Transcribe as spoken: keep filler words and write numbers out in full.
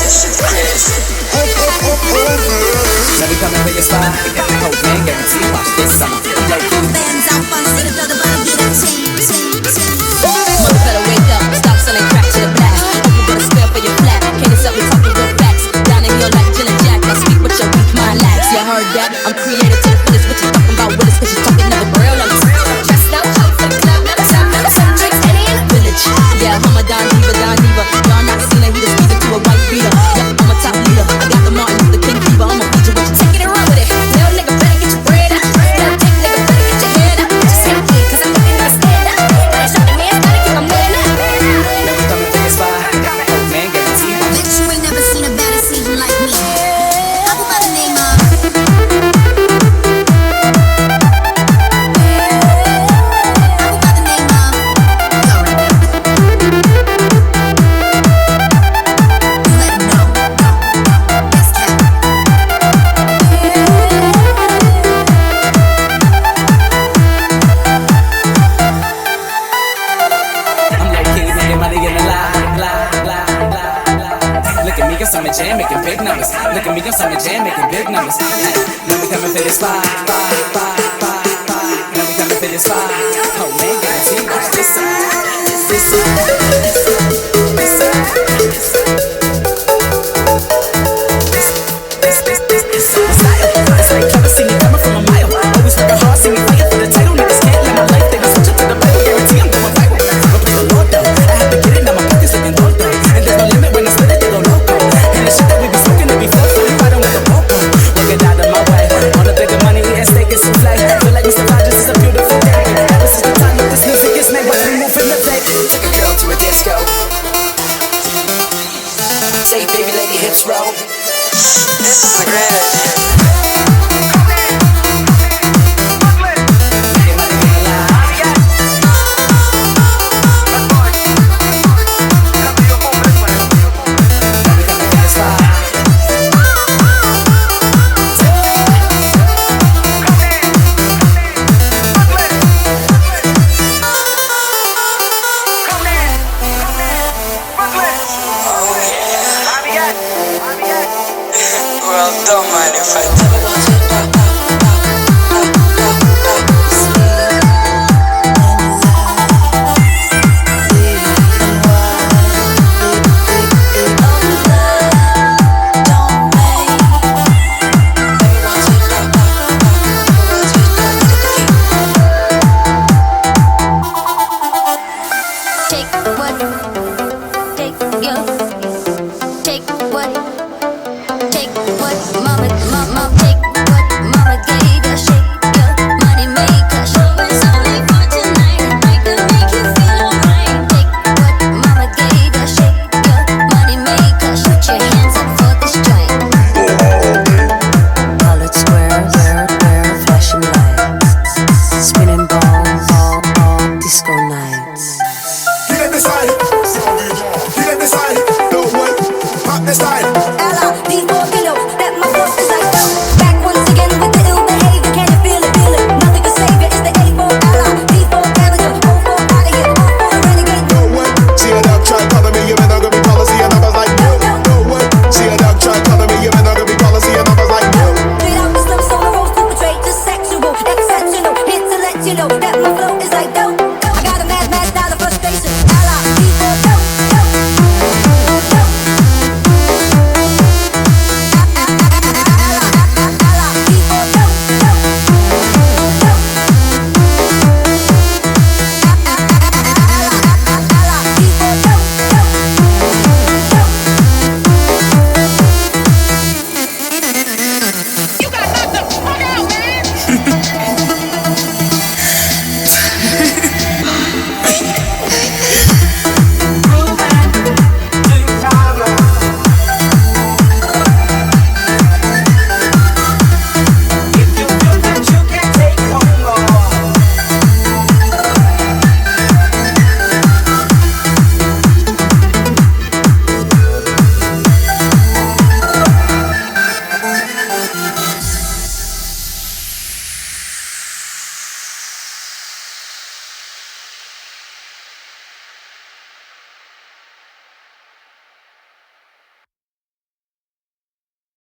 Now we coming for your spot. Whole gang guarantee. Watch this summer. Low key. Bands out, fun, sit up, the bottom, get up, team, team, team. Mother better wake up, stop selling crack to the black. Hope you better spare for your flat. Can't accept me talking real facts. Down the hill like Jill and Jack. I speak with your weak mind lax. You heard that? I'm creative to the fullest. What you talking about with us? Cause you talking another real on us. Dressed up, hope for the club, never stop, never some drinks, any in the village. Yeah, I'm a Don Diva, Don Diva. Y'all not seen her, he just speaking to a white beater. Yeah, I'm a top leader. I got the Martin Luther King fever. I'm a feature what you taking it wrong with it. Little nigga better get your bread up. Little dick nigga better get your head up. Just say it, cause I'm looking to stand up. Gotta show the man, gotta keep my man up. Now we coming for your spot. Whole man guarantee. Bet you ain't never seen a better season like me. I go by the name of. I go by the name of. You already know. You let 'em know. Yes, Cap. I'm low key, making money in the lie, lie, lie, lie, lie. Look at me, got some jam, making big numbers. Look at me, got some jam, making big numbers. Hey, now we coming for this spot, spot, spot, spot, spot. Now we coming for this spot. Oh man, guarantee, watch this side, this side.